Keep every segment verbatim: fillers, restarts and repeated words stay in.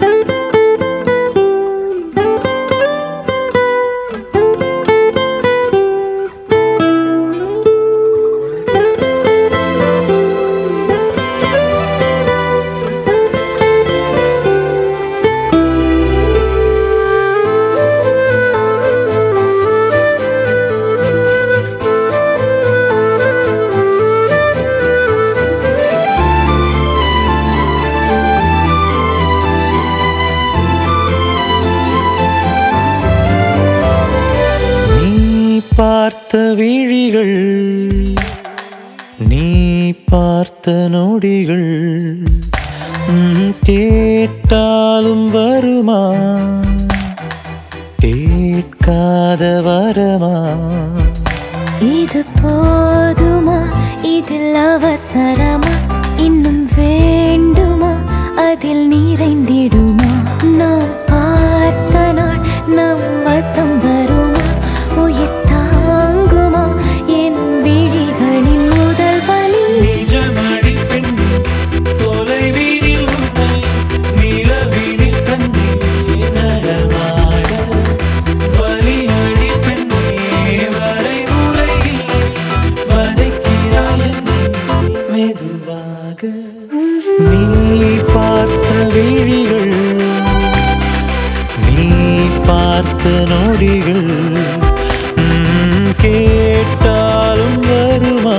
பார்த்த விழிகள் நீ பார்த்த நொடிகள் கேட்டாலும் வருமா கேட்காத வரமா இது போதுமா இதில் அவசரமா இன்னும் வேண்டுமா அதில் நிறைந்திடுமா நாம் பார்த்த நாள் நம் வசம் வருமா உயிர் தாங்குமா என் விழிகளின் முதல் வலி நிஜமடி பெண்ணே தொலைவீதில் உன்னை நிலவீதில் கண்ணே நடமாட வலியடி பெண்ணே வரைமுறை இல்லை வதைக்கிறாய் என்னை மெதுவாக நீ பார்த்த விழிகள் நீ பார்த்த நொடிகள் கேட்டாலும் வருமா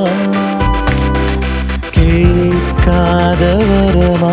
கேட்காத வரமா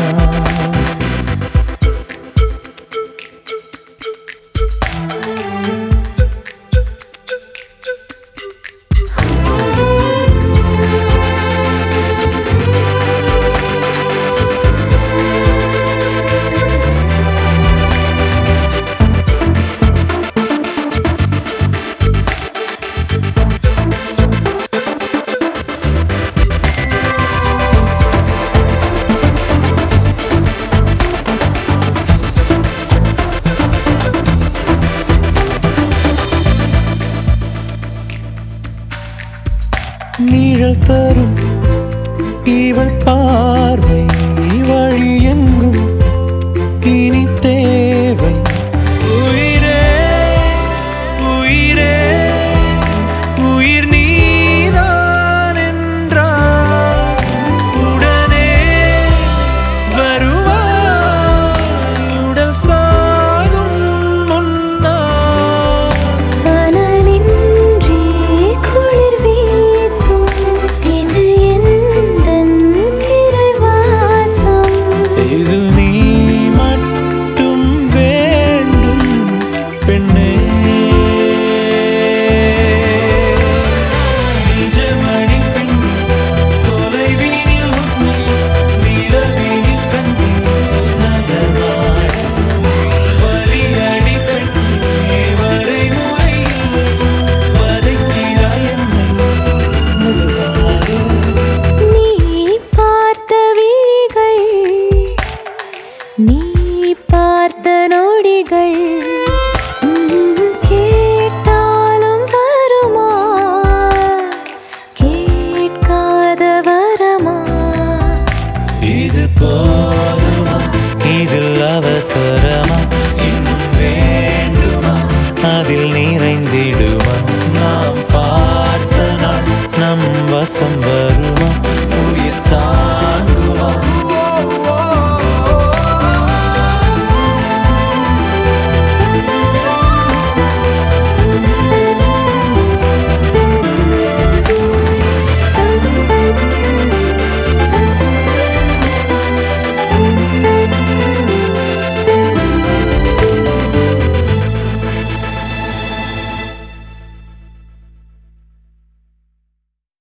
நீழல் தரும் இவள் பார்வை வழி எங்கும் இனி தேவை உயிரே உயிரே உயிர் நீதான் என்றார் உடனே வருவாய் உடல் சாகும் முன்னால் அனலின்றி குளிர் வீசும் இது எந்தன் சிறைவாசம் இது நீ மட்டும் வேண்டும் பெண்ணே நிஜமடி பெண்ணே தொலைவீதில் உன்னை நிலவீதில் கண்ணே நடமாட வலியடி பெண்ணே வரைமுறை இல்லை வதைக்கிறாய் என்னை மெதுவாக நீ பார்த்த விழிகள் நீ பார்த்த நொடிகள் கேட்டாலும் வருமா கேட்காத வரமா இது போதுமா இதில் அவசரமா